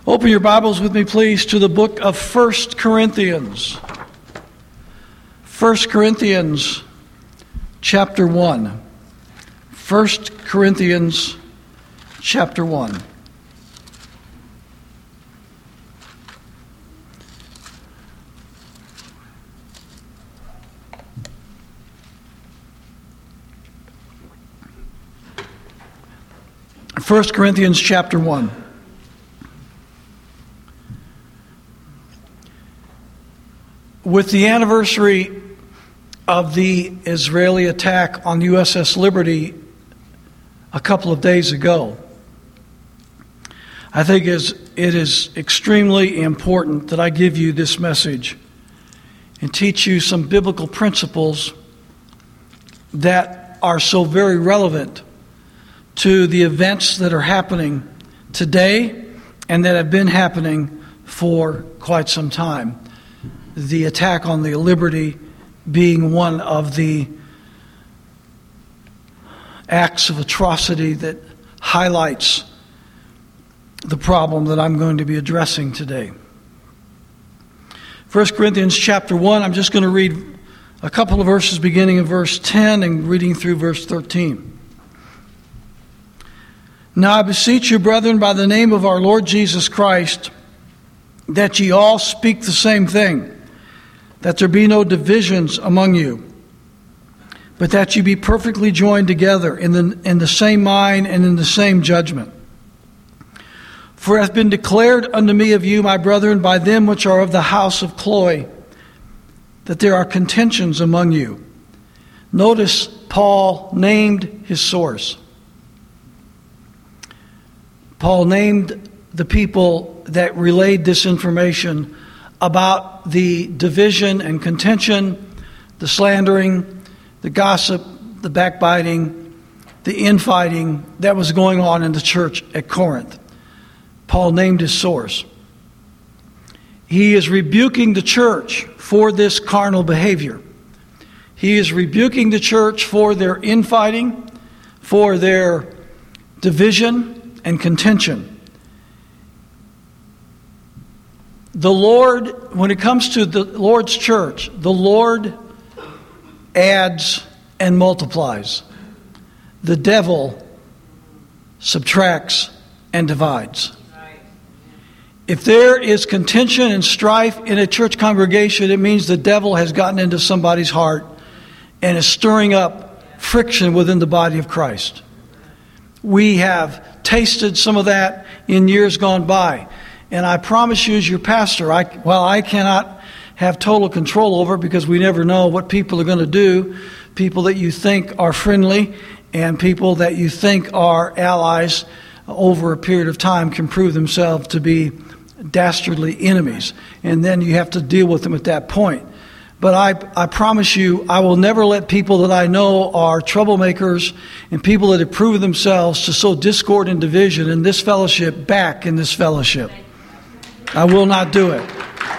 Open your Bibles with me, please, to the book of 1 Corinthians. 1 Corinthians chapter 1. 1 Corinthians chapter 1. First Corinthians chapter 1. With the anniversary of the Israeli attack on USS Liberty a couple of days ago, I think it is extremely important that I give you this message and teach you some biblical principles that are so very relevant to the events that are happening today and that have been happening for quite some time. The attack on the Liberty being one of the acts of atrocity that highlights the problem that I'm going to be addressing today. 1 Corinthians chapter 1, I'm just going to read a couple of verses beginning in verse 10 and reading through verse 13. Now I beseech you, brethren, by the name of our Lord Jesus Christ, that ye all speak the same thing, that there be no divisions among you, but that ye be perfectly joined together in the same mind and in the same judgment. For it hath been declared unto me of you, my brethren, by them which are of the house of Chloe, that there are contentions among you. Notice Paul named his source. Paul named the people that relayed this information about the division and contention, the slandering, the gossip, the backbiting, the infighting that was going on in the church at Corinth. Paul named his source. He is rebuking the church for this carnal behavior. He is rebuking the church for their infighting, for their division and contention. The Lord, when it comes to the Lord's church, the Lord adds and multiplies. The devil subtracts and divides. If there is contention and strife in a church congregation, it means the devil has gotten into somebody's heart and is stirring up friction within the body of Christ. We have tasted some of that in years gone by. And I promise you, as your pastor, I cannot have total control over it because we never know what people are going to do. People that you think are friendly and people that you think are allies over a period of time can prove themselves to be dastardly enemies. And then you have to deal with them at that point. But I promise you, I will never let people that I know are troublemakers and people that have proven themselves to sow discord and division in this fellowship back in this fellowship. I will not do it.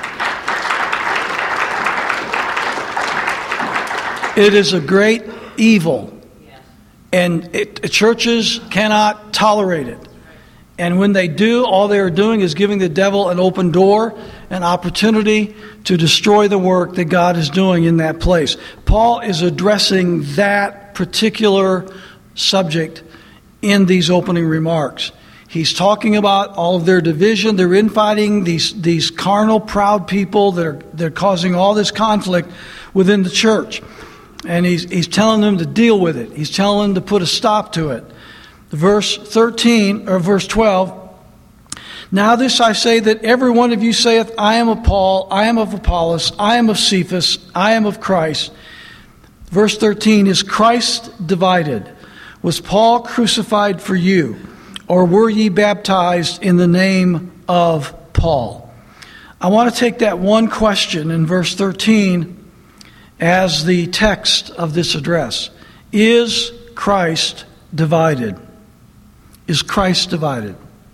It is a great evil, and churches cannot tolerate it. And when they do, all they are doing is giving the devil an open door, an opportunity to destroy the work that God is doing in that place. Paul is addressing that particular subject in these opening remarks. He's talking about all of their division, their infighting, these carnal, proud people that are causing all this conflict within the church. And he's telling them to deal with it. He's telling them to put a stop to it. Verse 12. Now this I say, that every one of you saith, I am of Paul, I am of Apollos, I am of Cephas, I am of Christ. Verse 13, is Christ divided? Was Paul crucified for you? Or were ye baptized in the name of Paul? I want to take that one question in verse 13 as the text of this address. Is Christ divided? Is Christ divided?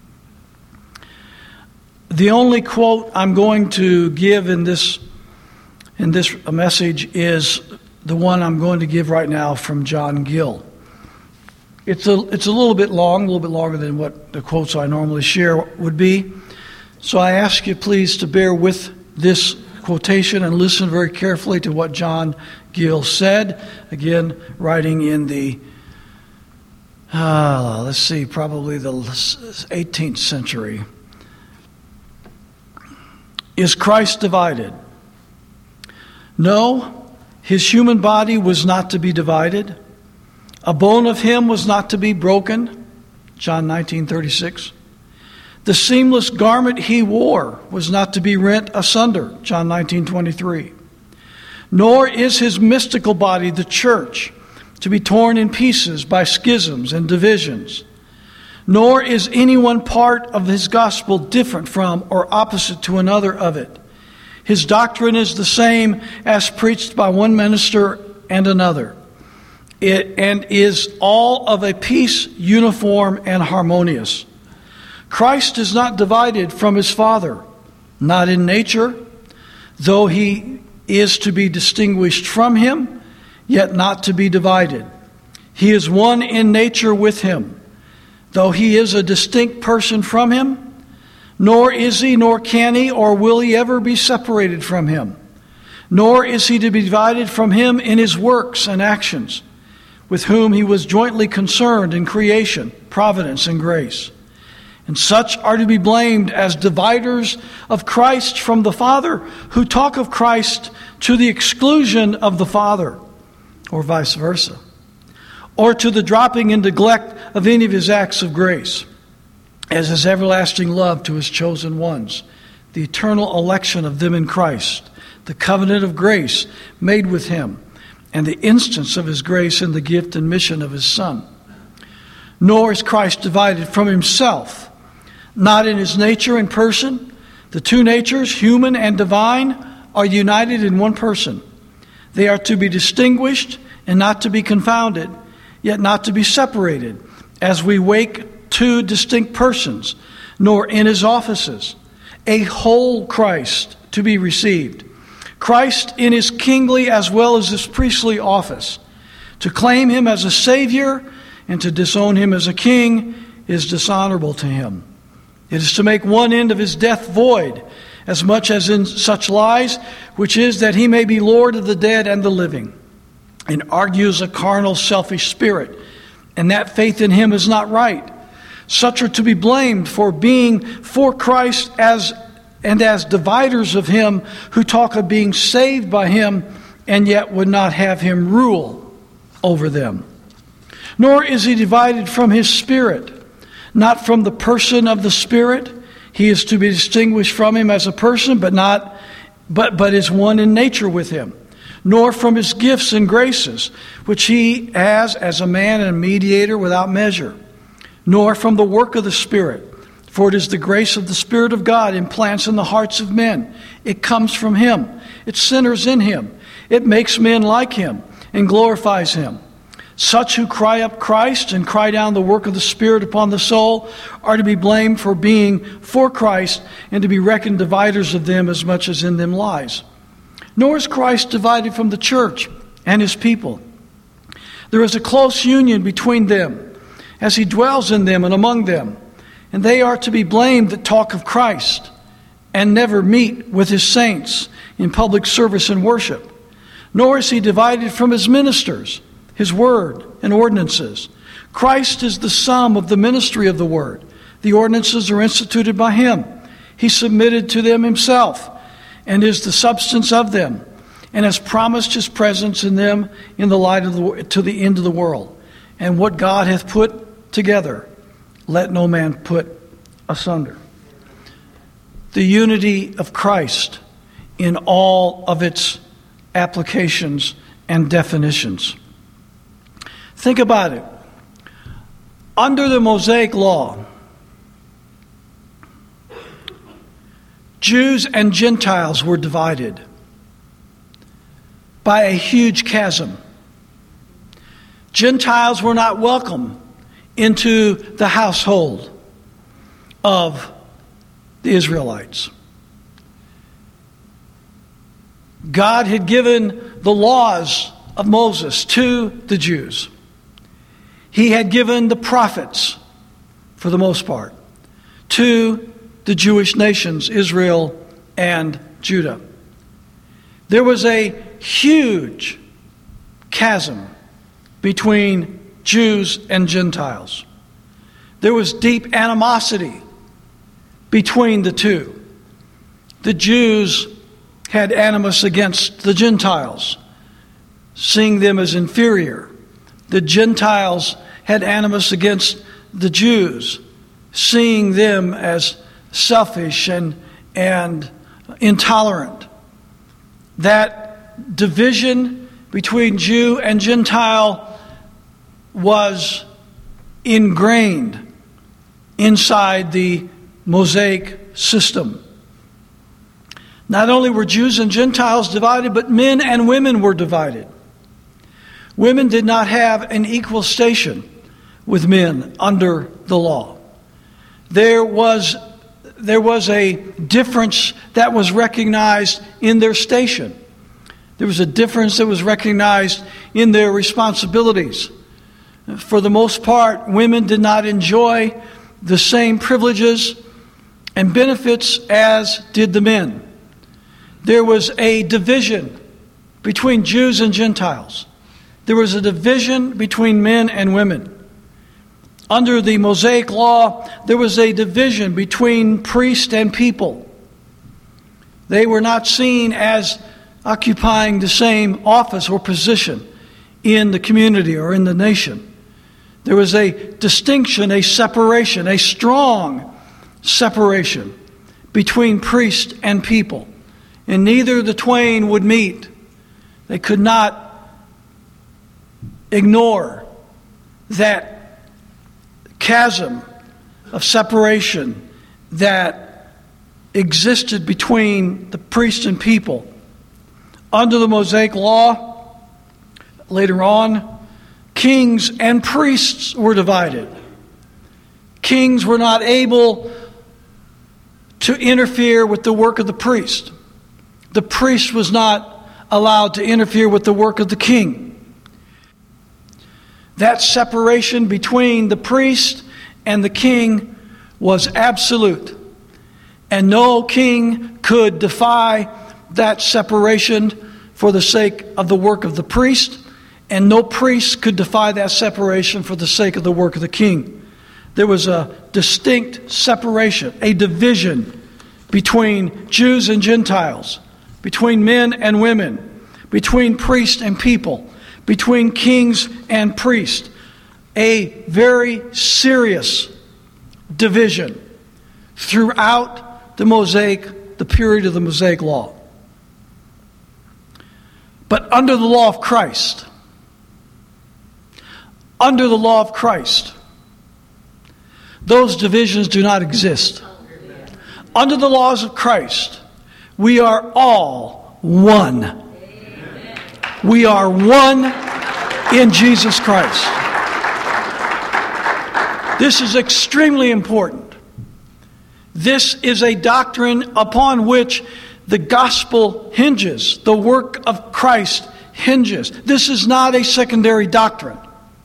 The only quote I'm going to give in this message is the one I'm going to give right now from John Gill. It's a little bit long, a little bit longer than what the quotes I normally share would be. So I ask you please to bear with this quotation and listen very carefully to what John Gill said. Again, writing in the, probably the 18th century. Is Christ divided? No, his human body was not to be divided. A bone of him was not to be broken. John 19:36. The seamless garment he wore was not to be rent asunder. John 19:23. Nor is his mystical body, the church, to be torn in pieces by schisms and divisions. Nor is any one part of his gospel different from or opposite to another of it. His doctrine is the same as preached by one minister and another. And is all of a piece, uniform, and harmonious. Christ is not divided from his Father, not in nature, though he is to be distinguished from him, yet not to be divided. He is one in nature with him, though he is a distinct person from him, nor is he, nor can he, or will he ever be separated from him. Nor is he to be divided from him in his works and actions, with whom he was jointly concerned in creation, providence, and grace. And such are to be blamed as dividers of Christ from the Father, who talk of Christ to the exclusion of the Father, or vice versa, or to the dropping and neglect of any of his acts of grace, as his everlasting love to his chosen ones, the eternal election of them in Christ, the covenant of grace made with him, and the instance of his grace in the gift and mission of his Son. Nor is Christ divided from himself, not in his nature and person. The two natures, human and divine, are united in one person. They are to be distinguished and not to be confounded, yet not to be separated, as we wake two distinct persons, nor in his offices. A whole Christ to be received. Christ in his kingly as well as his priestly office. To claim him as a Savior and to disown him as a king is dishonorable to him. It is to make one end of his death void, as much as in such lies, which is that he may be Lord of the dead and the living, and argues a carnal, selfish spirit, and that faith in him is not right. Such are to be blamed for being for Christ as dividers of him, who talk of being saved by him and yet would not have him rule over them. Nor is he divided from his Spirit, not from the person of the Spirit. He is to be distinguished from him as a person, but is one in nature with him. Nor from his gifts and graces, which he has as a man and a mediator without measure. Nor from the work of the Spirit. For it is the grace of the Spirit of God implants in the hearts of men. It comes from him. It centers in him. It makes men like him and glorifies him. Such who cry up Christ and cry down the work of the Spirit upon the soul are to be blamed for being for Christ and to be reckoned dividers of them as much as in them lies. Nor is Christ divided from the church and his people. There is a close union between them, as he dwells in them and among them. And they are to be blamed that talk of Christ and never meet with his saints in public service and worship. Nor is he divided from his ministers, his word and ordinances. Christ is the sum of the ministry of the word. The ordinances are instituted by him. He submitted to them himself and is the substance of them, and has promised his presence in them in the light of to the end of the world. And what God hath put together, let no man put asunder. The unity of Christ in all of its applications and definitions. Think about it. Under the Mosaic law, Jews and Gentiles were divided by a huge chasm. Gentiles were not welcome into the household of the Israelites. God had given the laws of Moses to the Jews. He had given the prophets, for the most part, to the Jewish nations, Israel and Judah. There was a huge chasm between Jews and Gentiles. There was deep animosity between the two. The Jews had animus against the Gentiles, seeing them as inferior. The Gentiles had animus against the Jews, seeing them as selfish and intolerant. That division between Jew and Gentile was ingrained inside the Mosaic system. Not only were Jews and Gentiles divided, but men and women were divided. Women did not have an equal station with men under the law. There was a difference that was recognized in their station. There was a difference that was recognized in their responsibilities. For the most part, women did not enjoy the same privileges and benefits as did the men. There was a division between Jews and Gentiles. There was a division between men and women. Under the Mosaic law, there was a division between priest and people. They were not seen as occupying the same office or position in the community or in the nation. There was a distinction, a separation, a strong separation between priest and people. And neither the twain would meet. They could not ignore that chasm of separation that existed between the priest and people. Under the Mosaic law, later on, kings and priests were divided. Kings were not able to interfere with the work of the priest. The priest was not allowed to interfere with the work of the king. That separation between the priest and the king was absolute. And no king could defy that separation for the sake of the work of the priest, and no priest could defy that separation for the sake of the work of the king. There was a distinct separation, a division between Jews and Gentiles, between men and women, between priest and people, between kings and priests. A very serious division throughout the period of the Mosaic law. But under the law of Christ, those divisions do not exist. Under the laws of Christ, we are all one. We are one in Jesus Christ. This is extremely important. This is a doctrine upon which the gospel hinges. The work of Christ hinges. This is not a secondary doctrine.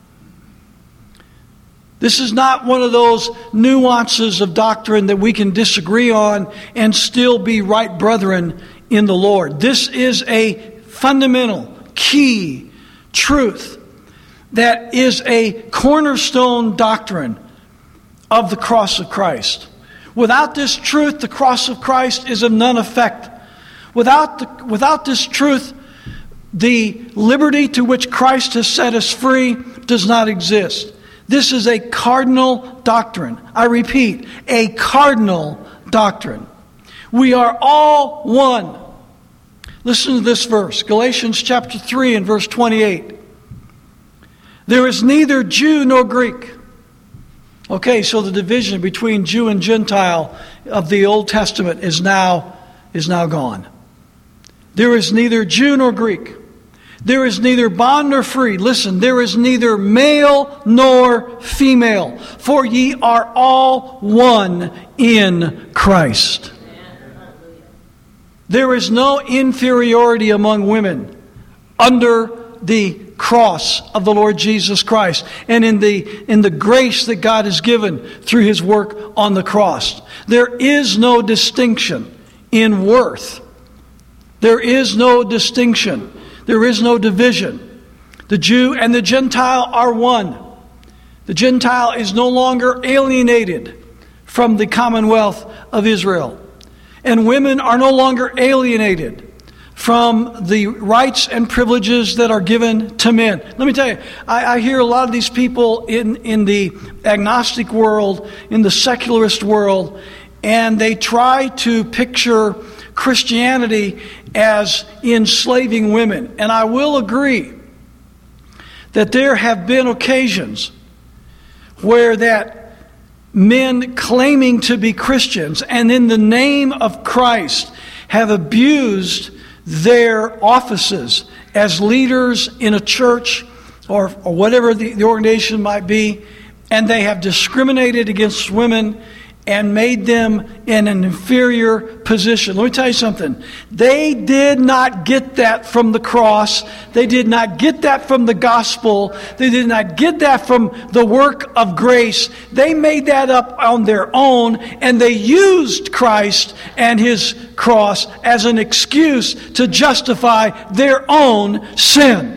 This is not one of those nuances of doctrine that we can disagree on and still be right brethren in the Lord. This is a fundamental, key truth that is a cornerstone doctrine of the cross of Christ. Without this truth, the cross of Christ is of none effect. Without this truth, the liberty to which Christ has set us free does not exist. This is a cardinal doctrine. I repeat, a cardinal doctrine. We are all one. Listen to this verse, Galatians chapter 3 and verse 28. There is neither Jew nor Greek. Okay, so the division between Jew and Gentile of the Old Testament is now gone. There is neither Jew nor Greek. There is neither bond nor free. Listen, there is neither male nor female, for ye are all one in Christ. There is no inferiority among women under the cross of the Lord Jesus Christ and in the grace that God has given through His work on the cross. There is no distinction in worth. There is no distinction. There is no division. The Jew and the Gentile are one. The Gentile is no longer alienated from the commonwealth of Israel. And women are no longer alienated from the rights and privileges that are given to men. Let me tell you, I hear a lot of these people in the agnostic world, in the secularist world, and they try to picture Christianity as enslaving women. And I will agree that there have been occasions where that men claiming to be Christians and in the name of Christ have abused their offices as leaders in a church or whatever the organization might be, and they have discriminated against women and made them in an inferior position. Let me tell you something. They did not get that from the cross. They did not get that from the gospel. They did not get that from the work of grace. They made that up on their own, and they used Christ and His cross as an excuse to justify their own sin.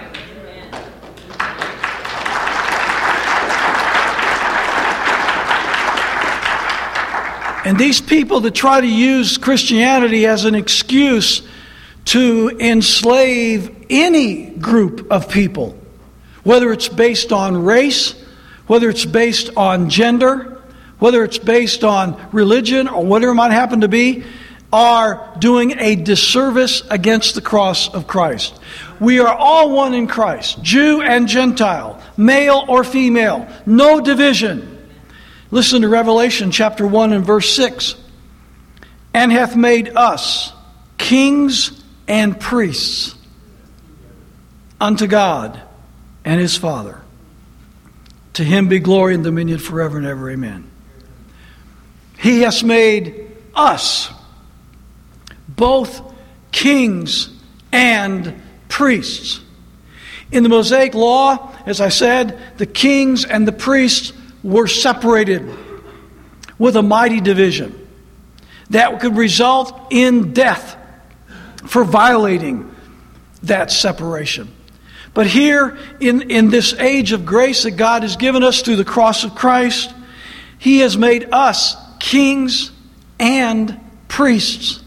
And these people that try to use Christianity as an excuse to enslave any group of people, whether it's based on race, whether it's based on gender, whether it's based on religion or whatever it might happen to be, are doing a disservice against the cross of Christ. We are all one in Christ, Jew and Gentile, male or female, no division. Listen to Revelation chapter 1 and verse 6. And hath made us kings and priests unto God and His Father. To Him be glory and dominion forever and ever. Amen. He has made us both kings and priests. In the Mosaic Law, as I said, the kings and the priests were separated with a mighty division that could result in death for violating that separation. But here, in this age of grace that God has given us through the cross of Christ, He has made us kings and priests.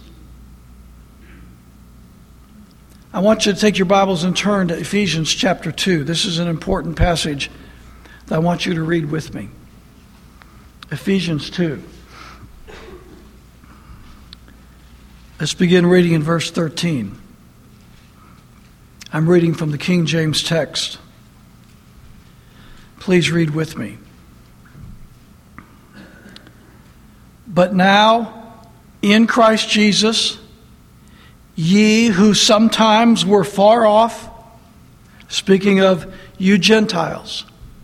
I want you to take your Bibles and turn to Ephesians chapter 2. This is an important passage that I want you to read with me. Ephesians 2. Let's begin reading in verse 13. I'm reading from the King James text. Please read with me. But now, in Christ Jesus, ye who sometimes were far off, speaking of you Gentiles,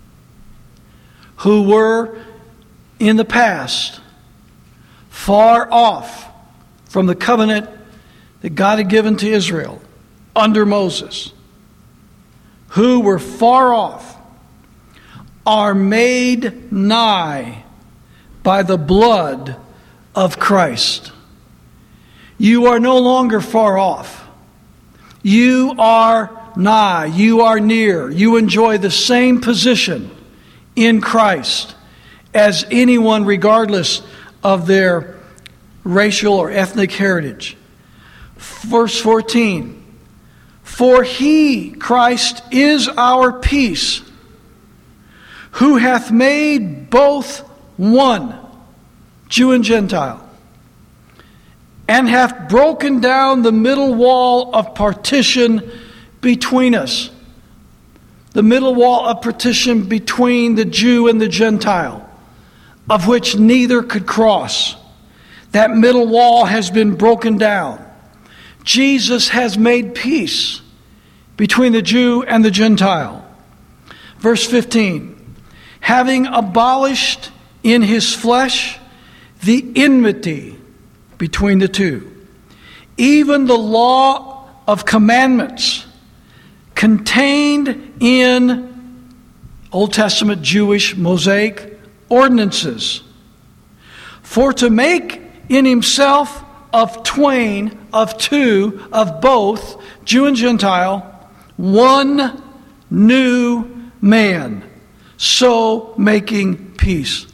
who were in the past far off from the covenant that God had given to Israel under Moses, who were far off, are made nigh by the blood of Christ. You are no longer far off. You are nigh. You are near. You enjoy the same position in Christ as anyone, regardless of their racial or ethnic heritage. Verse 14. For He, Christ, is our peace, who hath made both one, Jew and Gentile, and hath broken down the middle wall of partition between us. The middle wall of partition between the Jew and the Gentile, of which neither could cross. That middle wall has been broken down. Jesus has made peace between the Jew and the Gentile. Verse 15. Having abolished in His flesh the enmity between the two, even the law of commandments contained in Old Testament Jewish Mosaic ordinances, for to make in himself of twain, of two, of both, Jew and Gentile, one new man, so making peace.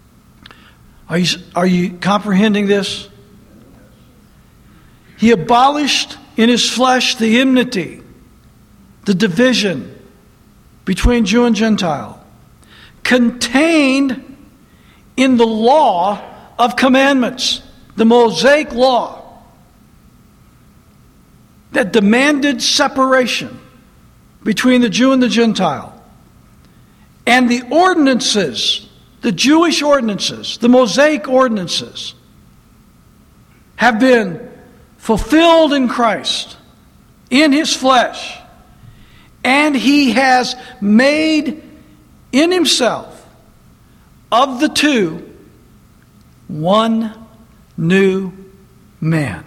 Are you comprehending this? He abolished in his flesh the enmity, the division between Jew and Gentile, contained in the law of commandments, the Mosaic law that demanded separation between the Jew and the Gentile, and the ordinances, the Jewish ordinances, the Mosaic ordinances, have been fulfilled in Christ, in his flesh, and he has made in himself of the two one new man.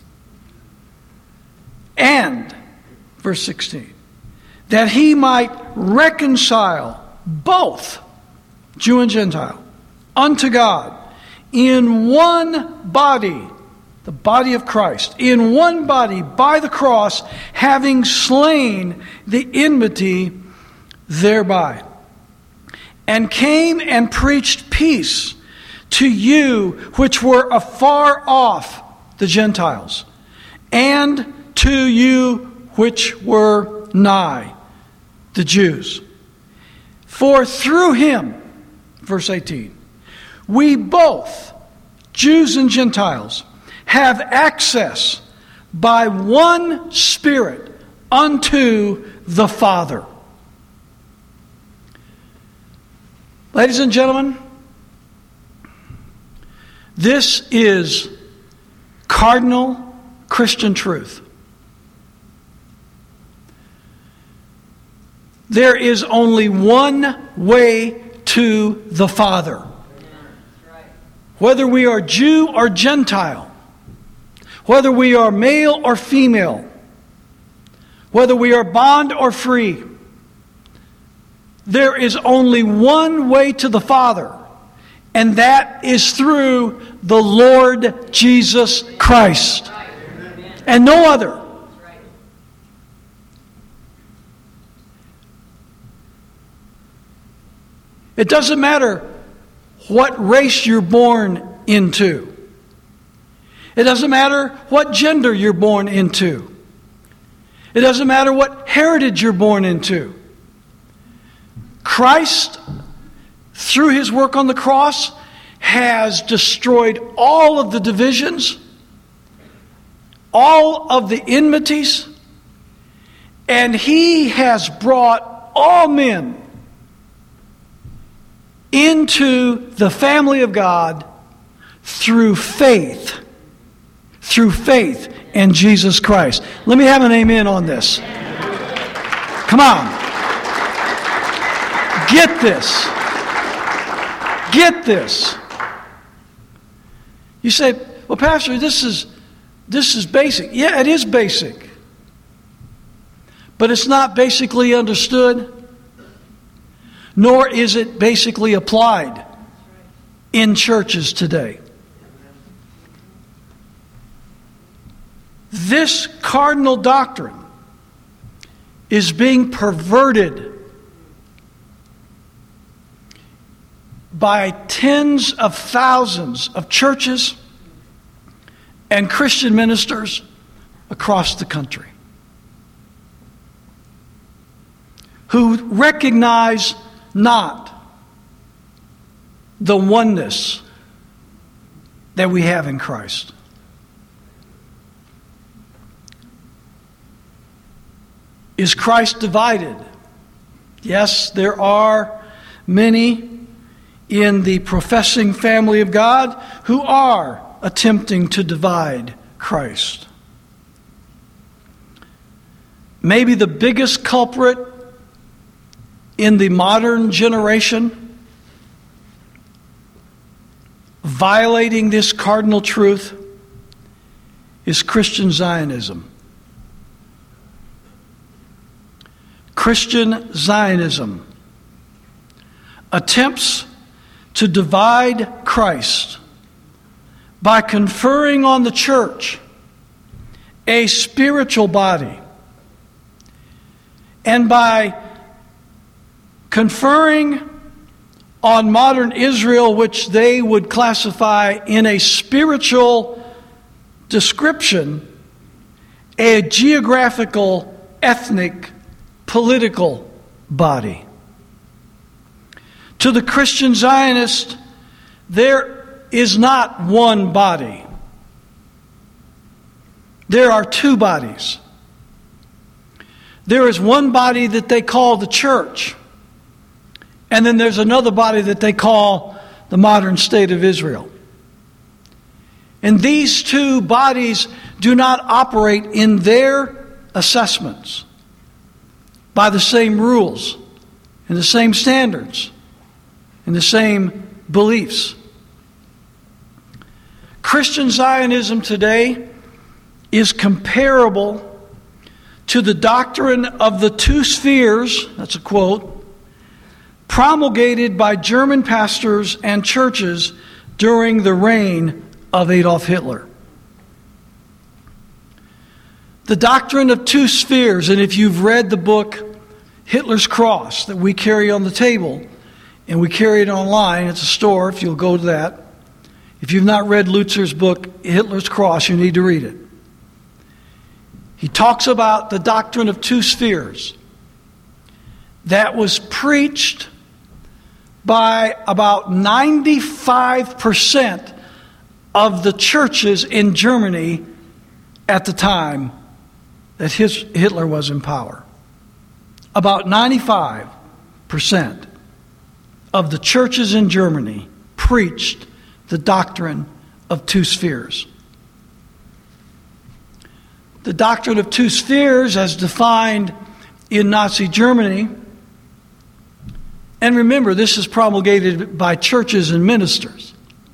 And, verse 16, that he might reconcile both Jew and Gentile unto God in one body, the body of Christ, in one body by the cross, having slain the enmity thereby, and came and preached peace to you which were afar off, the Gentiles, and to you which were nigh, the Jews. For through him, verse 18, we both, Jews and Gentiles, have access by one Spirit unto the Father. Ladies and gentlemen, this is cardinal Christian truth. There is only one way to the Father. Whether we are Jew or Gentile, whether we are male or female, whether we are bond or free, there is only one way to the Father, and that is through the Lord Jesus Christ, and no other. It doesn't matter what race you're born into. It doesn't matter what gender you're born into. It doesn't matter what heritage you're born into. Christ, through his work on the cross, has destroyed all of the divisions, all of the enmities, and he has brought all men into the family of God through faith in Jesus Christ. Let me have an amen on this. Come on. Get this. Get this. You say, well, Pastor, this is basic. Yeah, it is basic. But it's not basically understood, nor is it basically applied in churches today. This cardinal doctrine is being perverted by tens of thousands of churches and Christian ministers across the country who recognize not the oneness that we have in Christ. Is Christ divided? Yes, there are many in the professing family of God who are attempting to divide Christ. Maybe the biggest culprit in the modern generation violating this cardinal truth is Christian Zionism. Christian Zionism attempts to divide Christ by conferring on the church a spiritual body, and by conferring on modern Israel, which they would classify in a spiritual description, a geographical, ethnic, political body. To the Christian Zionist, there is not one body. There are two bodies. There is one body that they call the church, and then there's another body that they call the modern state of Israel. And these two bodies do not operate in their assessments by the same rules and the same standards and the same beliefs. Christian Zionism today is comparable to the doctrine of the two spheres, that's a quote, promulgated by German pastors and churches during the reign of Adolf Hitler. The doctrine of two spheres, and if you've read the book Hitler's Cross that we carry on the table, and we carry it online, it's a store if you'll go to that. If you've not read Lutzer's book, Hitler's Cross, you need to read it. He talks about the doctrine of two spheres that was preached by about 95% of the churches in Germany at the time that Hitler was in power. About 95% of the churches in Germany preached the doctrine of two spheres. The doctrine of two spheres, as defined in Nazi Germany, and remember, this is promulgated by churches and ministers,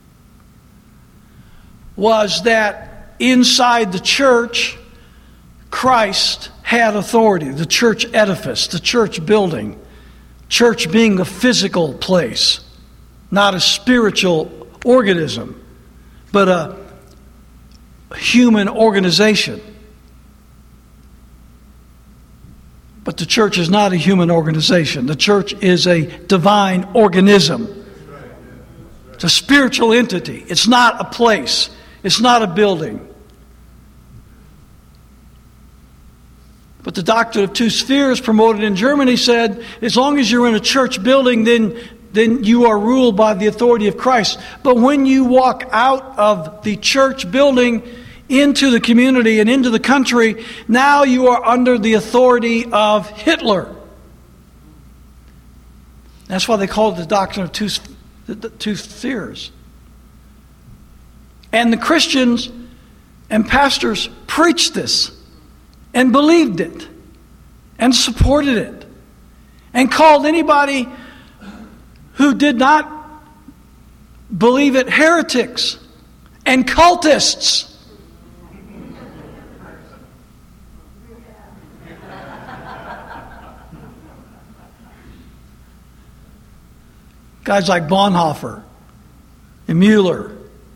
was that inside the church, Christ had authority. The church edifice, the church building, church being a physical place, not a spiritual organism, but a human organization. But the church is not a human organization. The church is a divine organism. It's a spiritual entity. It's not a place. It's not a building. But the doctrine of two spheres promoted in Germany said, as long as you're in a church building, then you are ruled by the authority of Christ. But when you walk out of the church building into the community and into the country, now you are under the authority of Hitler. That's why they call it the doctrine of two spheres. And the Christians and pastors preached this and believed it and supported it and called anybody who did not believe it heretics and cultists. Guys like Bonhoeffer and Mueller,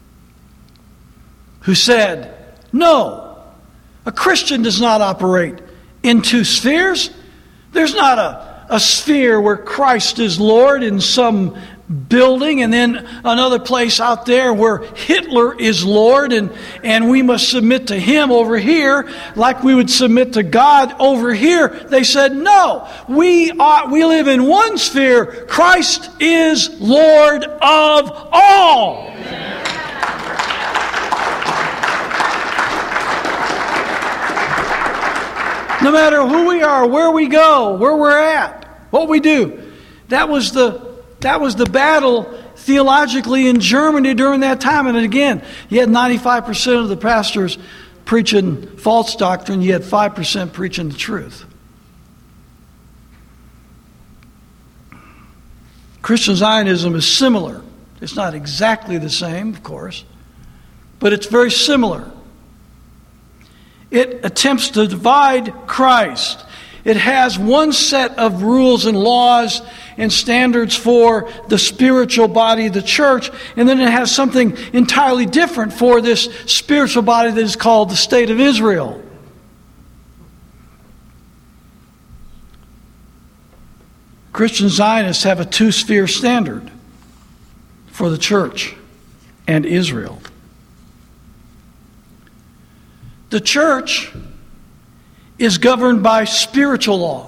who said, no, a Christian does not operate in two spheres. There's not a sphere where Christ is Lord in some building and then another place out there where Hitler is Lord and we must submit to him over here like we would submit to God over here. They said, no, we live in one sphere. Christ is Lord of all. No matter who we are, where we go, where we're at, what we do. That was the battle theologically in Germany during that time. And again, you had 95% of the pastors preaching false doctrine. You had 5% preaching the truth. Christian Zionism is similar. It's not exactly the same, of course, but it's very similar. It attempts to divide Christ. It has one set of rules and laws and standards for the spiritual body of the church, and then it has something entirely different for this spiritual body that is called the State of Israel. Christian Zionists have a two-sphere standard for the church and Israel. The church is governed by spiritual law.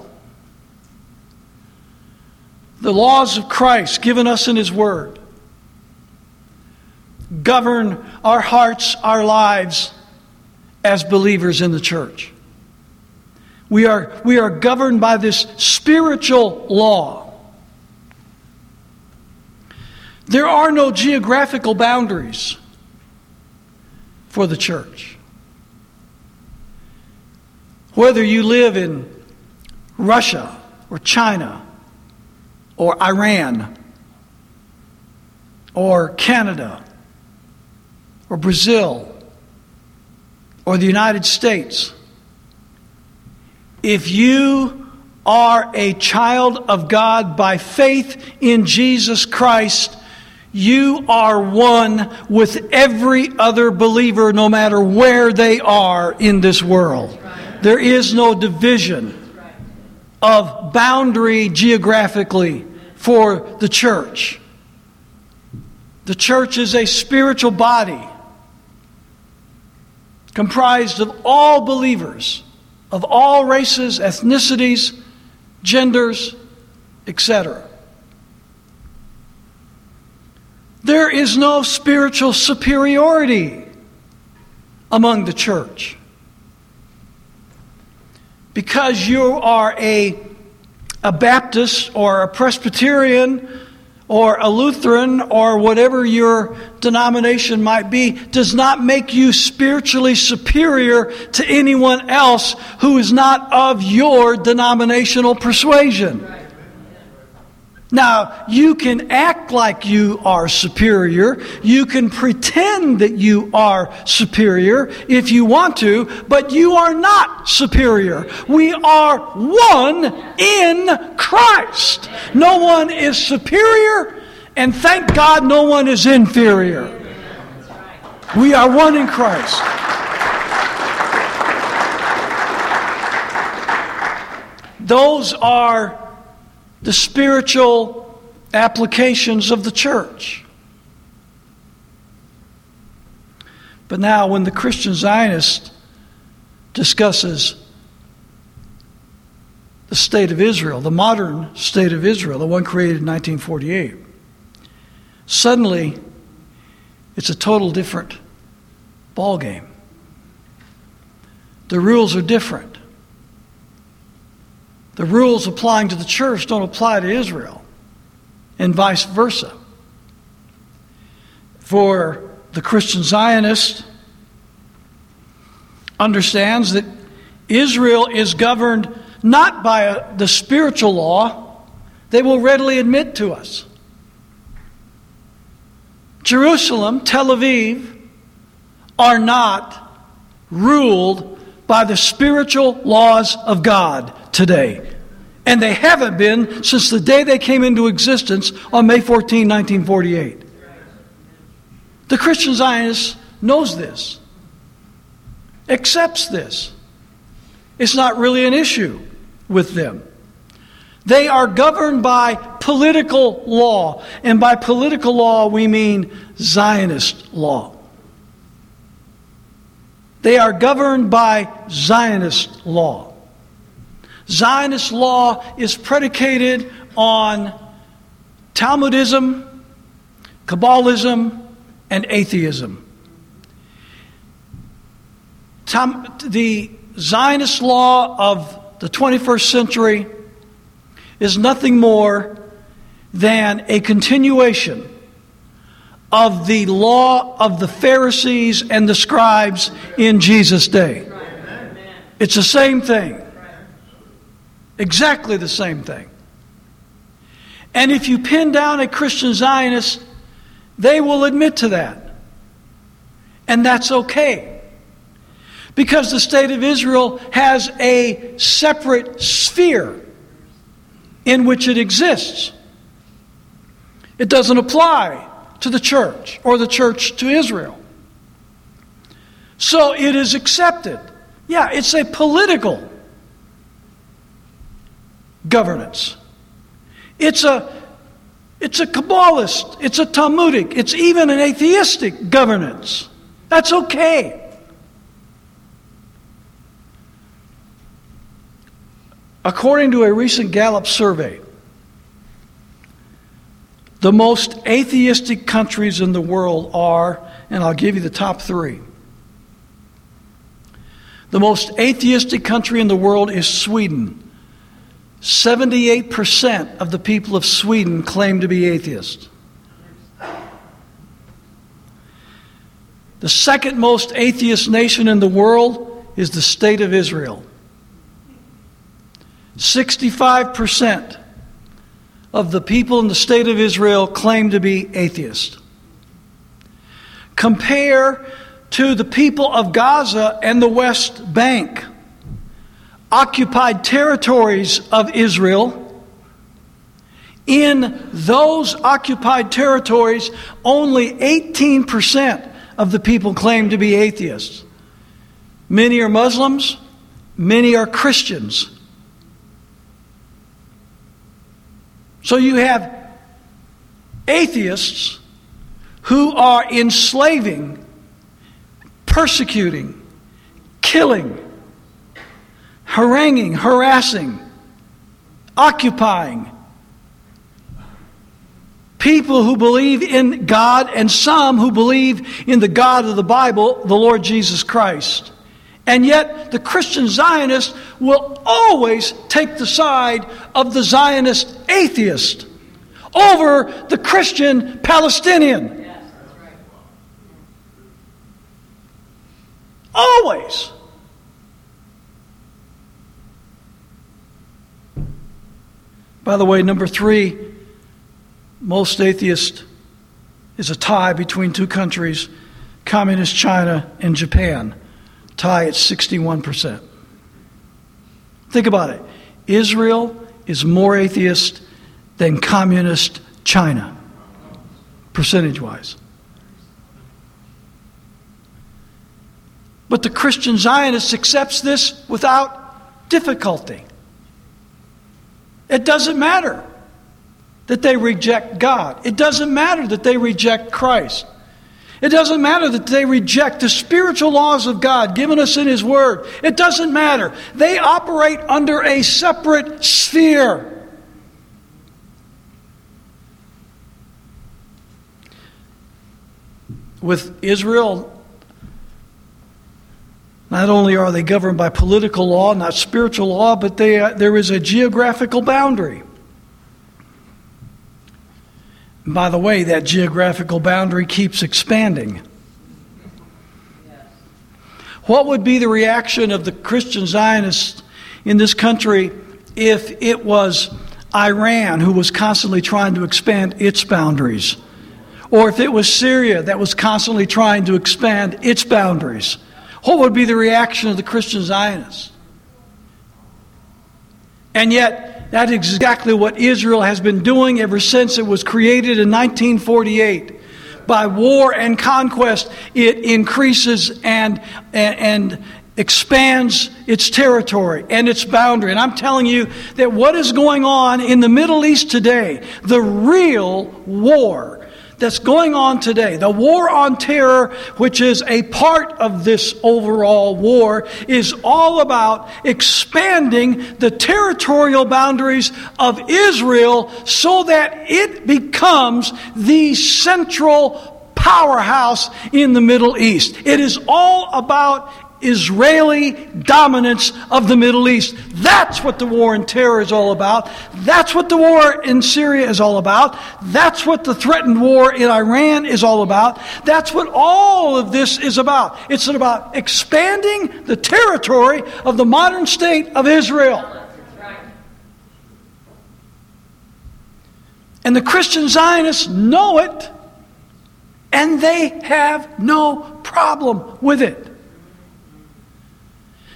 The laws of Christ given us in His Word govern our hearts, our lives as believers in the church. We are governed by this spiritual law. There are no geographical boundaries for the church. Whether you live in Russia or China or Iran or Canada or Brazil or the United States, if you are a child of God by faith in Jesus Christ, you are one with every other believer, no matter where they are in this world. There is no division of boundary geographically for the church. The church is a spiritual body comprised of all believers, of all races, ethnicities, genders, etc. There is no spiritual superiority among the church. Because you are a Baptist or a Presbyterian or a Lutheran or whatever your denomination might be, does not make you spiritually superior to anyone else who is not of your denominational persuasion. Now, you can act like you are superior. You can pretend that you are superior if you want to, but you are not superior. We are one in Christ. No one is superior, and thank God no one is inferior. We are one in Christ. Those are the spiritual applications of the church. But now when the Christian Zionist discusses the state of Israel, the modern state of Israel, the one created in 1948, suddenly it's a total different ballgame. The rules are different. The rules applying to the church don't apply to Israel, and vice versa. For the Christian Zionist understands that Israel is governed not by the spiritual law they will readily admit to us. Jerusalem, Tel Aviv, are not ruled by the spiritual laws of God today. And they haven't been since the day they came into existence on May 14, 1948. The Christian Zionist knows this, accepts this. It's not really an issue with them. They are governed by political law, and by political law we mean Zionist law. They are governed by Zionist law. Zionist law is predicated on Talmudism, Kabbalism, and atheism. The Zionist law of the 21st century is nothing more than a continuation of the law of the Pharisees and the scribes in Jesus' day. It's the same thing. Exactly the same thing. And if you pin down a Christian Zionist, they will admit to that. And that's okay. Because the state of Israel has a separate sphere in which it exists. It doesn't apply to the church or the church to Israel. So it is accepted. Yeah, it's a political governance. It's a Kabbalist. It's a Talmudic. It's even an atheistic governance. That's okay. According to a recent Gallup survey, the most atheistic countries in the world are, and I'll give you the top three. The most atheistic country in the world is Sweden. 78% of the people of Sweden claim to be atheists. The second most atheist nation in the world is the state of Israel. 65% of the people in the state of Israel claim to be atheist. Compare to the people of Gaza and the West Bank, occupied territories of Israel. In those occupied territories, only 18% of the people claim to be atheists. Many are Muslims, many are Christians. So you have atheists who are enslaving, persecuting, killing, haranguing, harassing, occupying people who believe in God and some who believe in the God of the Bible, the Lord Jesus Christ. And yet the Christian Zionist will always take the side of the Zionist atheist over the Christian Palestinian. Yes, that's right. Always. By the way, number three, most atheist is a tie between two countries, Communist China and Japan. Tie at 61%. Think about it. Israel is more atheist than Communist China, percentage-wise. But the Christian Zionist accepts this without difficulty. It doesn't matter that they reject God. It doesn't matter that they reject Christ. It doesn't matter that they reject the spiritual laws of God given us in His Word. It doesn't matter. They operate under a separate sphere. With Israel, not only are they governed by political law, not spiritual law, but there is a geographical boundary. By the way, that geographical boundary keeps expanding. What would be the reaction of the Christian Zionists in this country if it was Iran who was constantly trying to expand its boundaries? Or if it was Syria that was constantly trying to expand its boundaries? What would be the reaction of the Christian Zionists? And yet, that is exactly what Israel has been doing ever since it was created in 1948. By war and conquest, it increases and expands its territory and its boundary. And I'm telling you that what is going on in the Middle East today, the real war that's going on today, the war on terror, which is a part of this overall war, is all about expanding the territorial boundaries of Israel so that it becomes the central powerhouse in the Middle East. It is all about Israeli dominance of the Middle East. That's what the war on terror is all about. That's what the war in Syria is all about. That's what the threatened war in Iran is all about. That's what all of this is about. It's about expanding the territory of the modern state of Israel. And the Christian Zionists know it, and they have no problem with it.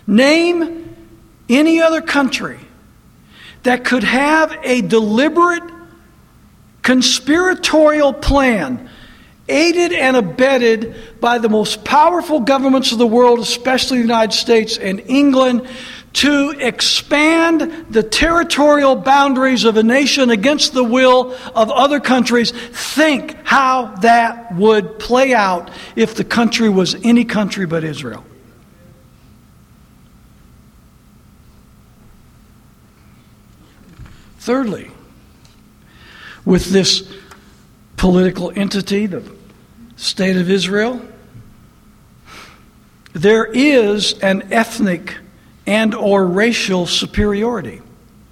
Name any other country that could have a deliberate conspiratorial plan aided and abetted by the most powerful governments of the world, especially the United States and England, to expand the territorial boundaries of a nation against the will of other countries. Think how that would play out if the country was any country but Israel. Thirdly, with this political entity, the State of Israel, there is an ethnic and or racial superiority.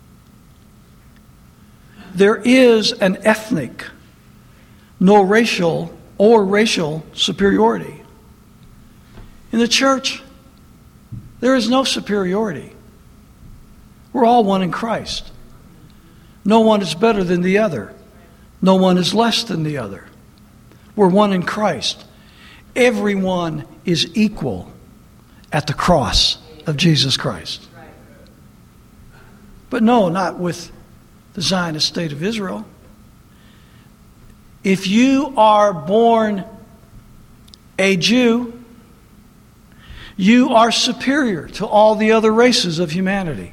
There is an ethnic, no racial or racial superiority. In the church, there is no superiority. We're all one in Christ. No one is better than the other. No one is less than the other. We're one in Christ. Everyone is equal at the cross of Jesus Christ. But no, not with the Zionist State of Israel. If you are born a Jew, you are superior to all the other races of humanity.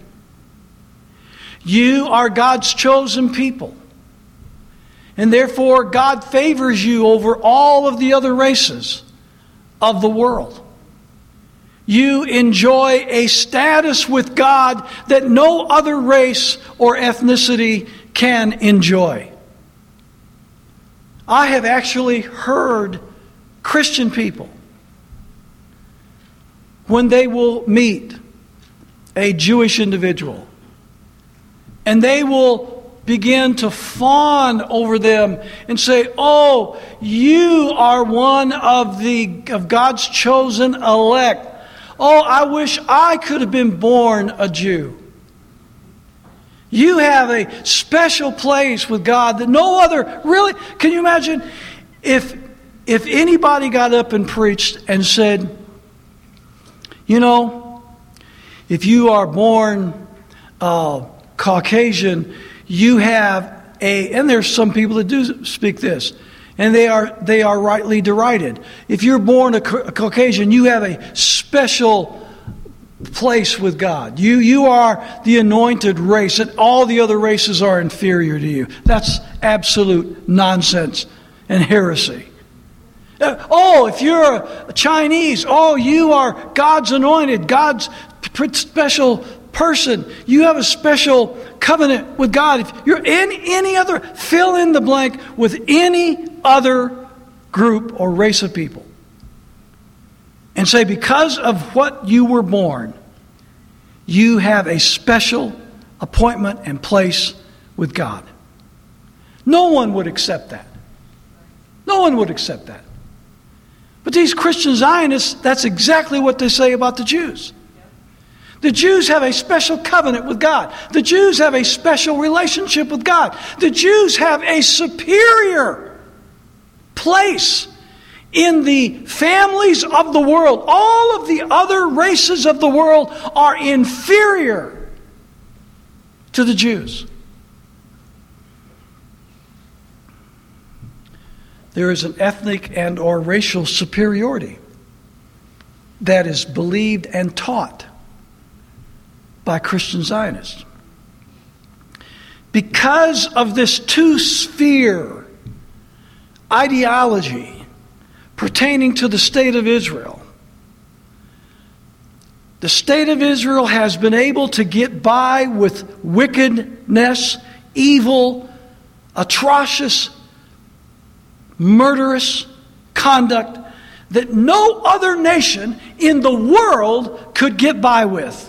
You are God's chosen people. And therefore, God favors you over all of the other races of the world. You enjoy a status with God that no other race or ethnicity can enjoy. I have actually heard Christian people, when they will meet a Jewish individual, and they will begin to fawn over them and say, "Oh, you are one of God's chosen elect. Oh, I wish I could have been born a Jew. You have a special place with God that no other." Really? Can you imagine if anybody got up and preached and said, "You know, if you are born Caucasian, you have and there's some people that do speak this, and they are rightly derided. If you're born a Caucasian, you have a special place with God. You are the anointed race, and all the other races are inferior to you." That's absolute nonsense and heresy. Oh, if you're a Chinese, oh, you are God's anointed, God's special person. You have a special covenant with God. If you're in any other, fill in the blank with any other group or race of people, and say, because of what you were born, you have a special appointment and place with God. No one would accept that. No one would accept that. But these Christian Zionists, that's exactly what they say about the Jews. The Jews have a special covenant with God. The Jews have a special relationship with God. The Jews have a superior place in the families of the world. All of the other races of the world are inferior to the Jews. There is an ethnic and or racial superiority that is believed and taught by Christian Zionists. Because of this two-sphere ideology pertaining to the State of Israel, the State of Israel has been able to get by with wickedness, evil, atrocious, murderous conduct that no other nation in the world could get by with.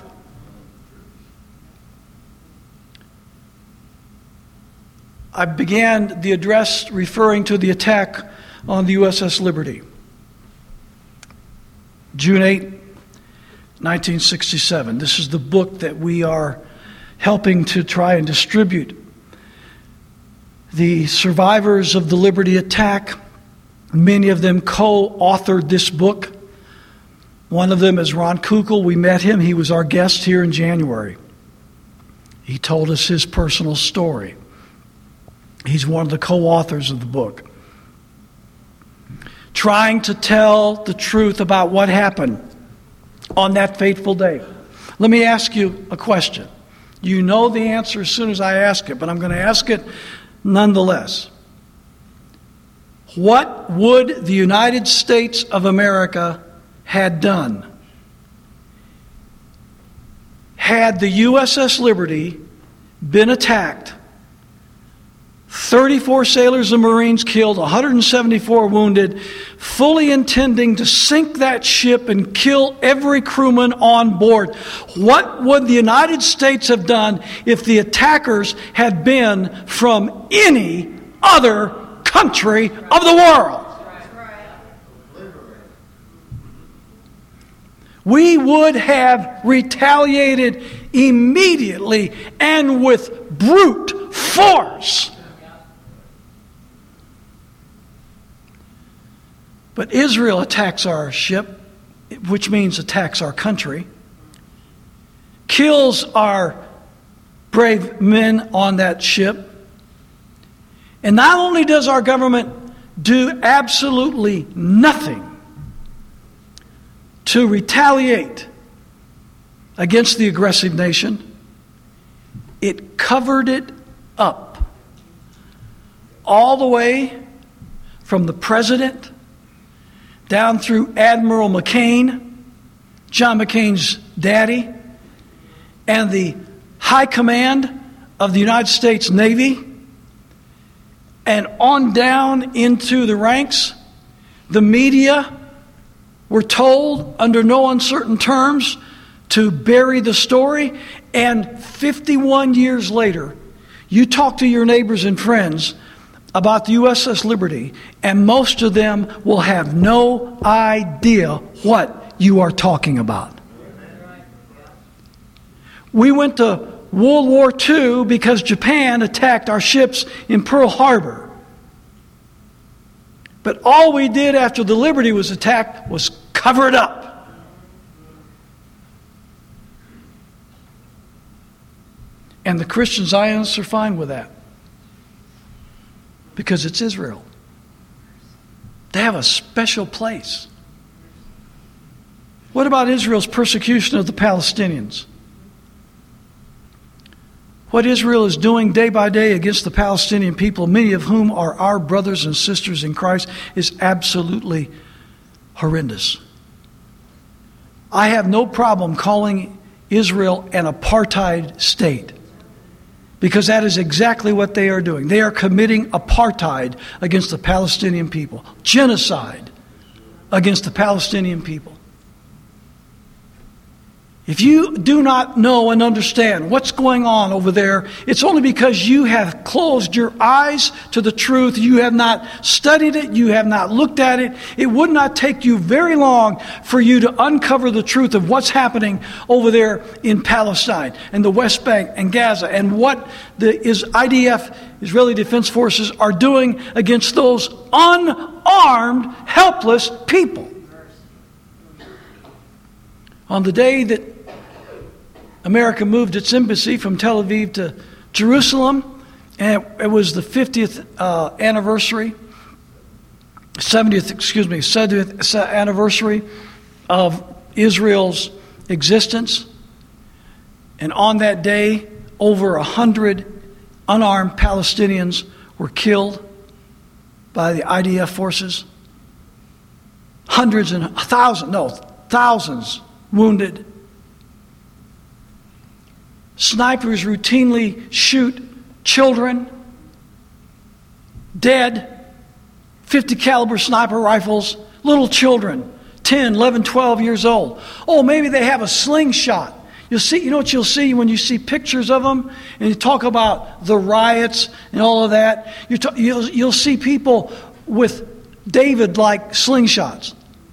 I began the address referring to the attack on the USS Liberty. June 8, 1967. This is the book that we are helping to try and distribute. The survivors of the Liberty attack, many of them co-authored this book. One of them is Ron Kukul. We met him. He was our guest here in January. He told us his personal story. He's one of the co-authors of the book. Trying to tell the truth about what happened on that fateful day. Let me ask you a question. You know the answer as soon as I ask it, but I'm going to ask it nonetheless. What would the United States of America had done had the USS Liberty been attacked, 34 sailors and Marines killed, 174 wounded, fully intending to sink that ship and kill every crewman on board? What would the United States have done if the attackers had been from any other country of the world? We would have retaliated immediately and with brute force. But Israel attacks our ship, which means attacks our country, kills our brave men on that ship. And not only does our government do absolutely nothing to retaliate against the aggressive nation, it covered it up. All the way from the president down through Admiral McCain, John McCain's daddy, and the high command of the United States Navy, and on down into the ranks. The media were told under no uncertain terms to bury the story, and 51 years later, you talk to your neighbors and friends about the USS Liberty, and most of them will have no idea what you are talking about. We went to World War II because Japan attacked our ships in Pearl Harbor. But all we did after the Liberty was attacked was cover it up. And the Christian Zionists are fine with that, because it's Israel. They have a special place. What about Israel's persecution of the Palestinians? What Israel is doing day by day against the Palestinian people, many of whom are our brothers and sisters in Christ, is absolutely horrendous. I have no problem calling Israel an apartheid state, because that is exactly what they are doing. They are committing apartheid against the Palestinian people, genocide against the Palestinian people. If you do not know and understand what's going on over there, it's only because you have closed your eyes to the truth. You have not studied it. You have not looked at it. It would not take you very long for you to uncover the truth of what's happening over there in Palestine and the West Bank and Gaza, and what the IDF, Israeli Defense Forces, are doing against those unarmed, helpless people. On the day that America moved its embassy from Tel Aviv to Jerusalem, and it was the 50th anniversary, 70th anniversary of Israel's existence. And on that day, over 100 unarmed Palestinians were killed by the IDF forces. Thousands wounded. Snipers routinely shoot children dead. 50 caliber sniper rifles, little children, 10, 11, 12 years old. Oh, maybe they have a slingshot. You'll see, you know what you'll see when you see pictures of them and you talk about the riots and all of that? You'll see people with David-like slingshots.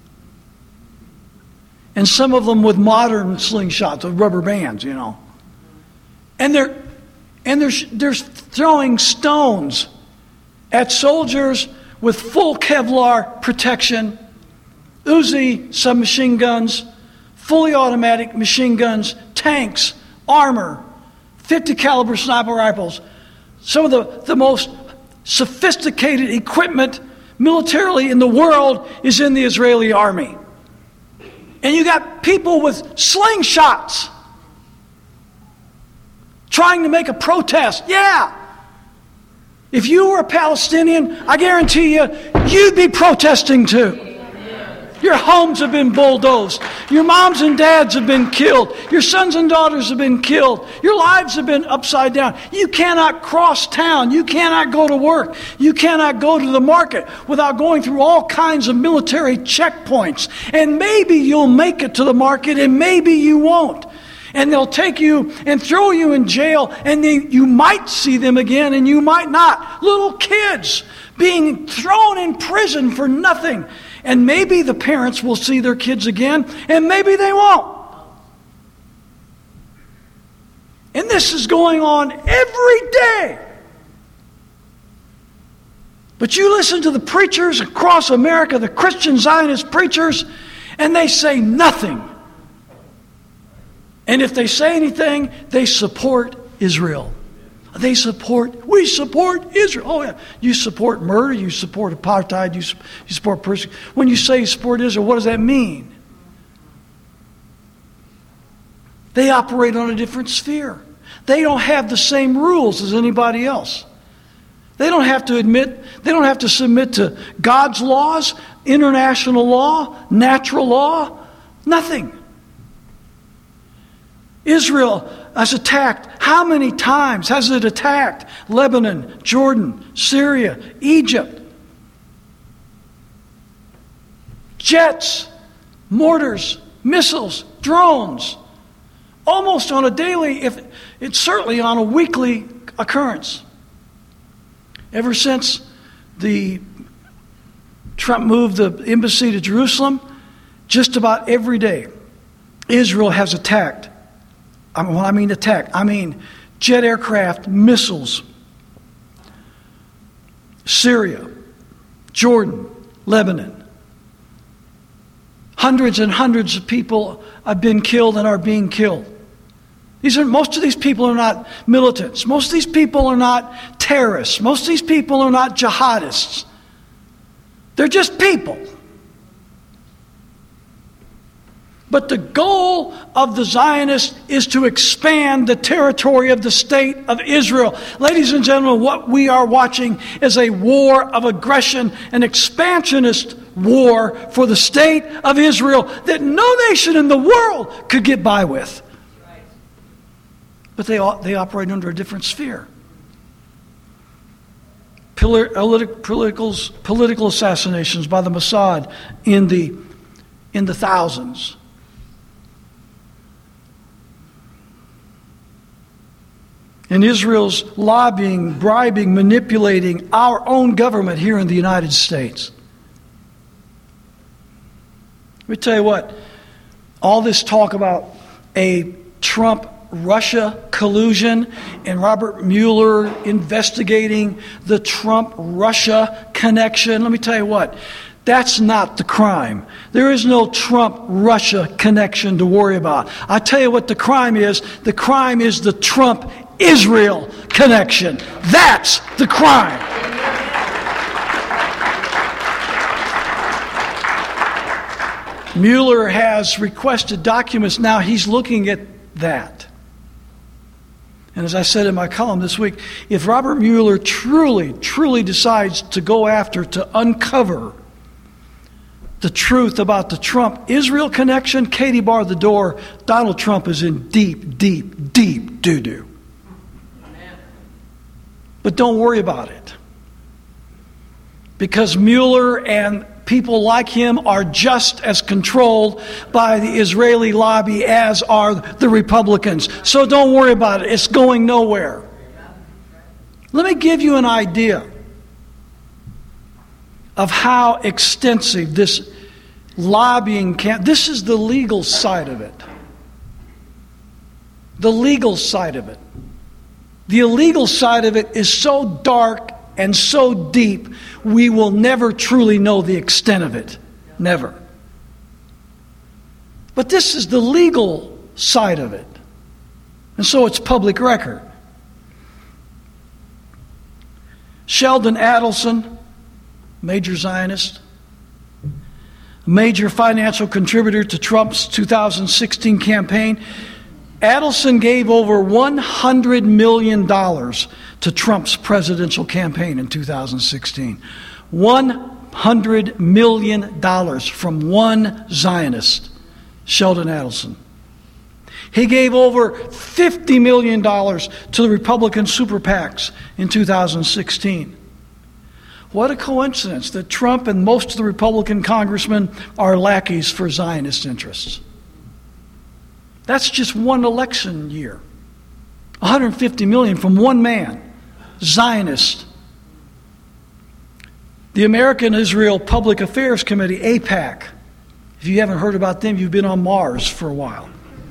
And some of them with modern slingshots with rubber bands, you know. And they're throwing stones at soldiers with full Kevlar protection Uzi submachine guns, fully automatic machine guns, tanks, armor, 50 caliber sniper rifles. Some of the most sophisticated equipment militarily in the world is in the Israeli army. And you got people with slingshots trying to make a protest. Yeah. If you were a Palestinian, I guarantee you, you'd be protesting too. Your homes have been bulldozed. Your moms and dads have been killed. Your sons and daughters have been killed. Your lives have been upside down. You cannot cross town. You cannot go to work. You cannot go to the market without going through all kinds of military checkpoints. And maybe you'll make it to the market and maybe you won't. And they'll take you and throw you in jail, and you might see them again and you might not. Little kids being thrown in prison for nothing. And maybe the parents will see their kids again, and maybe they won't. And this is going on every day. But you listen to the preachers across America, the Christian Zionist preachers, and they say nothing. And if they say anything, they support Israel. We support Israel. Oh, yeah. You support murder, you support apartheid, you support persecution. When you say you support Israel, what does that mean? They operate on a different sphere. They don't have the same rules as anybody else. They don't have to submit to God's laws, international law, natural law, nothing. Israel has attacked. How many times has it attacked? Lebanon, Jordan, Syria, Egypt. Jets, mortars, missiles, drones. Almost on a daily, if it's certainly on a weekly occurrence. Ever since Trump moved the embassy to Jerusalem, just about every day, Israel has attacked. When I mean attack, I mean jet aircraft, missiles. Syria, Jordan, Lebanon. Hundreds and hundreds of people have been killed and are being killed. Most of these people are not militants. Most of these people are not terrorists. Most of these people are not jihadists. They're just people. But the goal of the Zionists is to expand the territory of the state of Israel. Ladies and gentlemen, what we are watching is a war of aggression, an expansionist war for the state of Israel that no nation in the world could get by with. But they operate under a different sphere. Political assassinations by the Mossad in the thousands. And Israel's lobbying, bribing, manipulating our own government here in the United States. Let me tell you what, all this talk about a Trump-Russia collusion and Robert Mueller investigating the Trump-Russia connection, let me tell you what, that's not the crime. There is no Trump-Russia connection to worry about. I tell you what the crime is. The crime is the Trump-Israel connection. That's the crime. Mueller has requested documents. Now he's looking at that. And as I said in my column this week, if Robert Mueller truly decides to go after, to uncover the truth about the Trump-Israel connection, Katie barred the door. Donald Trump is in deep doo-doo. But don't worry about it. Because Mueller and people like him are just as controlled by the Israeli lobby as are the Republicans. So don't worry about it. It's going nowhere. Let me give you an idea of how extensive this lobbying this is the legal side of it. The legal side of it. The illegal side of it is so dark and so deep, we will never truly know the extent of it. Never. But this is the legal side of it. And so it's public record. Sheldon Adelson, major Zionist, a major financial contributor to Trump's 2016 campaign. Adelson gave over $100 million to Trump's presidential campaign in 2016. $100 million from one Zionist, Sheldon Adelson. He gave over $50 million to the Republican super PACs in 2016. What a coincidence that Trump and most of the Republican congressmen are lackeys for Zionist interests. That's just one election year. $150 million from one man, Zionist. The American Israel Public Affairs Committee, AIPAC. If you haven't heard about them, you've been on Mars for a while.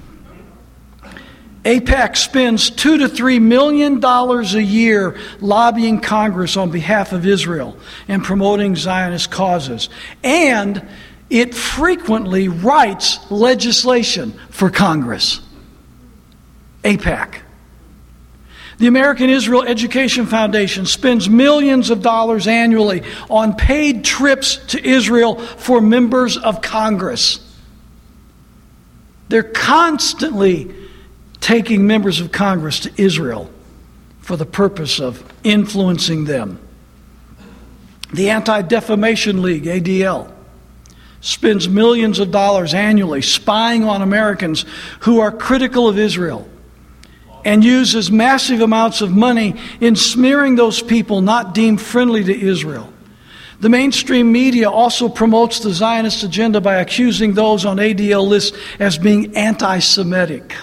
AIPAC spends $2 to $3 million a year lobbying Congress on behalf of Israel and promoting Zionist causes. And it frequently writes legislation for Congress. AIPAC. The American Israel Education Foundation spends millions of dollars annually on paid trips to Israel for members of Congress. They're constantly taking members of Congress to Israel for the purpose of influencing them. The Anti-Defamation League, ADL, spends millions of dollars annually spying on Americans who are critical of Israel and uses massive amounts of money in smearing those people not deemed friendly to Israel. The mainstream media also promotes the Zionist agenda by accusing those on ADL lists as being anti-Semitic.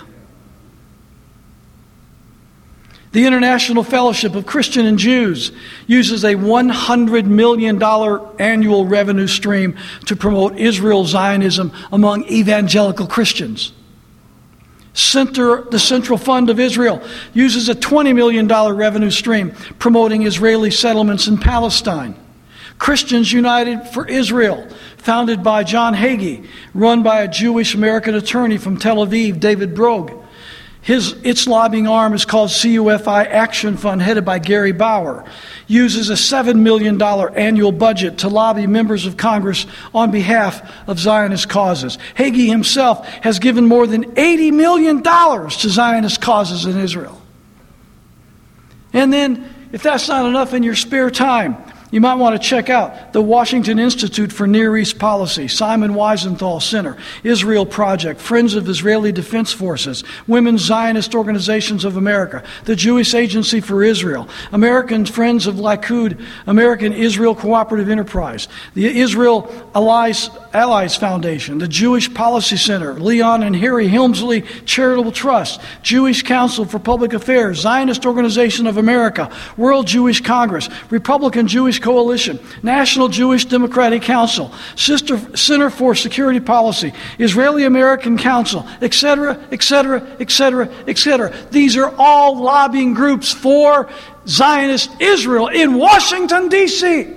The International Fellowship of Christian and Jews uses a $100 million annual revenue stream to promote Israel Zionism among evangelical Christians. The Central Fund of Israel uses a $20 million revenue stream promoting Israeli settlements in Palestine. Christians United for Israel, founded by John Hagee, run by a Jewish American attorney from Tel Aviv, David Brogue. Its lobbying arm is called CUFI Action Fund, headed by Gary Bauer, uses a $7 million annual budget to lobby members of Congress on behalf of Zionist causes. Hagee himself has given more than $80 million to Zionist causes in Israel. And then, if that's not enough, in your spare time, you might want to check out the Washington Institute for Near East Policy, Simon Wiesenthal Center, Israel Project, Friends of Israeli Defense Forces, Women's Zionist Organizations of America, the Jewish Agency for Israel, American Friends of Likud, American Israel Cooperative Enterprise, the Israel Allies Foundation, the Jewish Policy Center, Leon and Harry Helmsley Charitable Trust, Jewish Council for Public Affairs, Zionist Organization of America, World Jewish Congress, Republican Jewish Coalition, National Jewish Democratic Council, Center for Security Policy, Israeli American Council, etc., etc., etc., etc. These are all lobbying groups for Zionist Israel in Washington, D.C.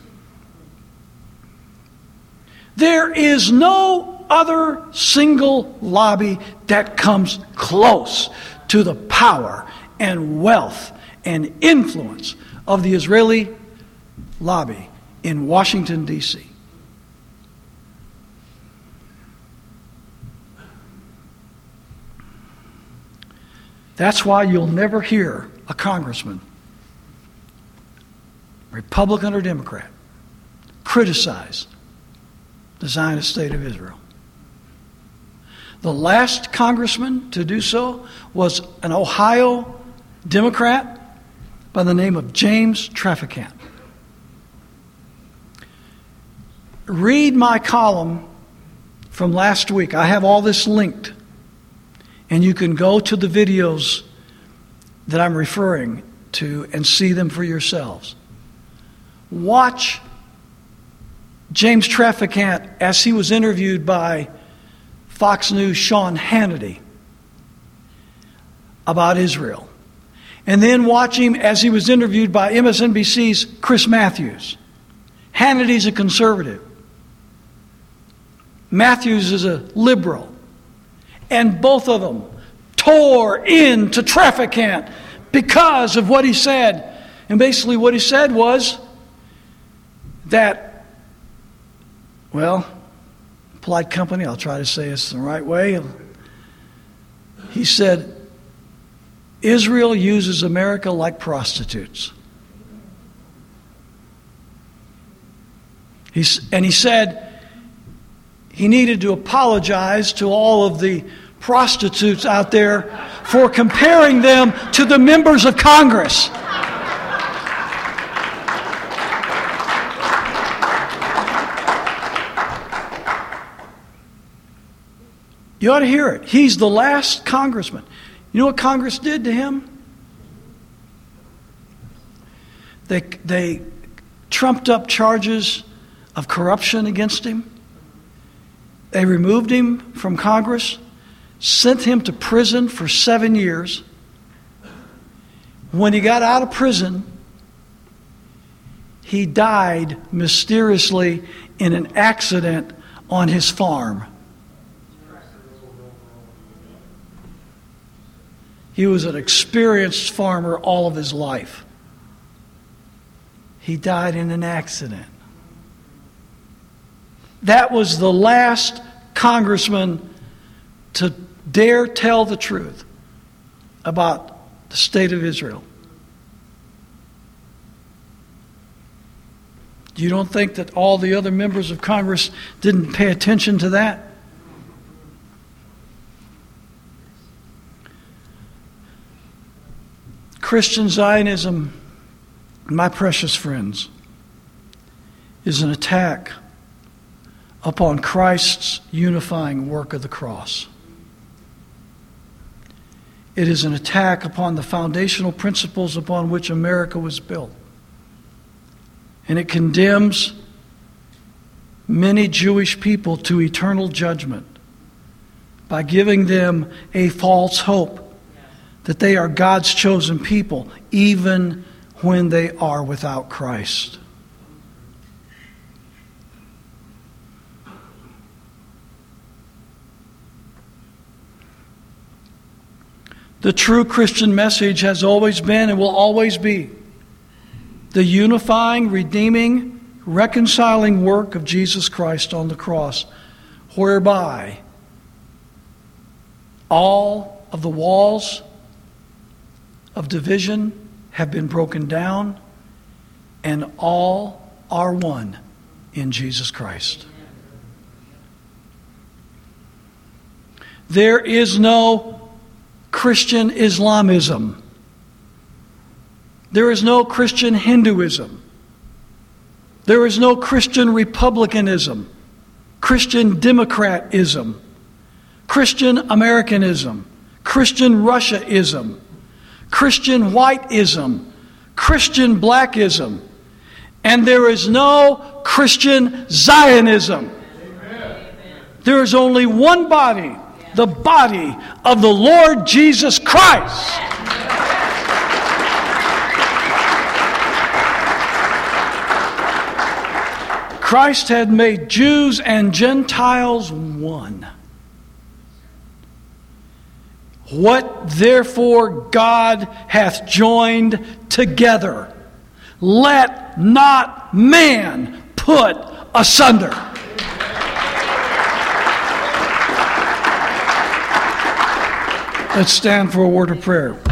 There is no other single lobby that comes close to the power and wealth and influence of the Israeli lobby in Washington, D.C. That's why you'll never hear a congressman, Republican or Democrat, criticize the Zionist state of Israel. The last congressman to do so was an Ohio Democrat by the name of James Traficant. Read my column from last week. I have all this linked. And you can go to the videos that I'm referring to and see them for yourselves. Watch James Traficant as he was interviewed by Fox News' Sean Hannity about Israel. And then watch him as he was interviewed by MSNBC's Chris Matthews. Hannity's a conservative. Matthews is a liberal. And both of them tore into Trafficant because of what he said. And basically what he said was that, well, polite company, I'll try to say this the right way. He said, Israel uses America like prostitutes. He said he needed to apologize to all of the prostitutes out there for comparing them to the members of Congress. You ought to hear it. He's the last congressman. You know what Congress did to him? They trumped up charges of corruption against him. They removed him from Congress, sent him to prison for 7 years. When he got out of prison, he died mysteriously in an accident on his farm. He was an experienced farmer all of his life. He died in an accident. That was the last congressman to dare tell the truth about the state of Israel. You don't think that all the other members of Congress didn't pay attention to that? Christian Zionism, my precious friends, is an attack upon Christ's unifying work of the cross. It is an attack upon the foundational principles upon which America was built. And it condemns many Jewish people to eternal judgment by giving them a false hope that they are God's chosen people, even when they are without Christ. The true Christian message has always been and will always be the unifying, redeeming, reconciling work of Jesus Christ on the cross, whereby all of the walls of division have been broken down and all are one in Jesus Christ. There is no Christian Islamism. There is no Christian Hinduism. There is no Christian Republicanism, Christian Democratism, Christian Americanism, Christian Russiaism, Christian Whiteism, Christian Blackism, and there is no Christian Zionism. Amen. There is only one body, the body of the Lord Jesus Christ. Christ had made Jews and Gentiles one. What therefore God hath joined together, let not man put asunder. Let's stand for a word of prayer.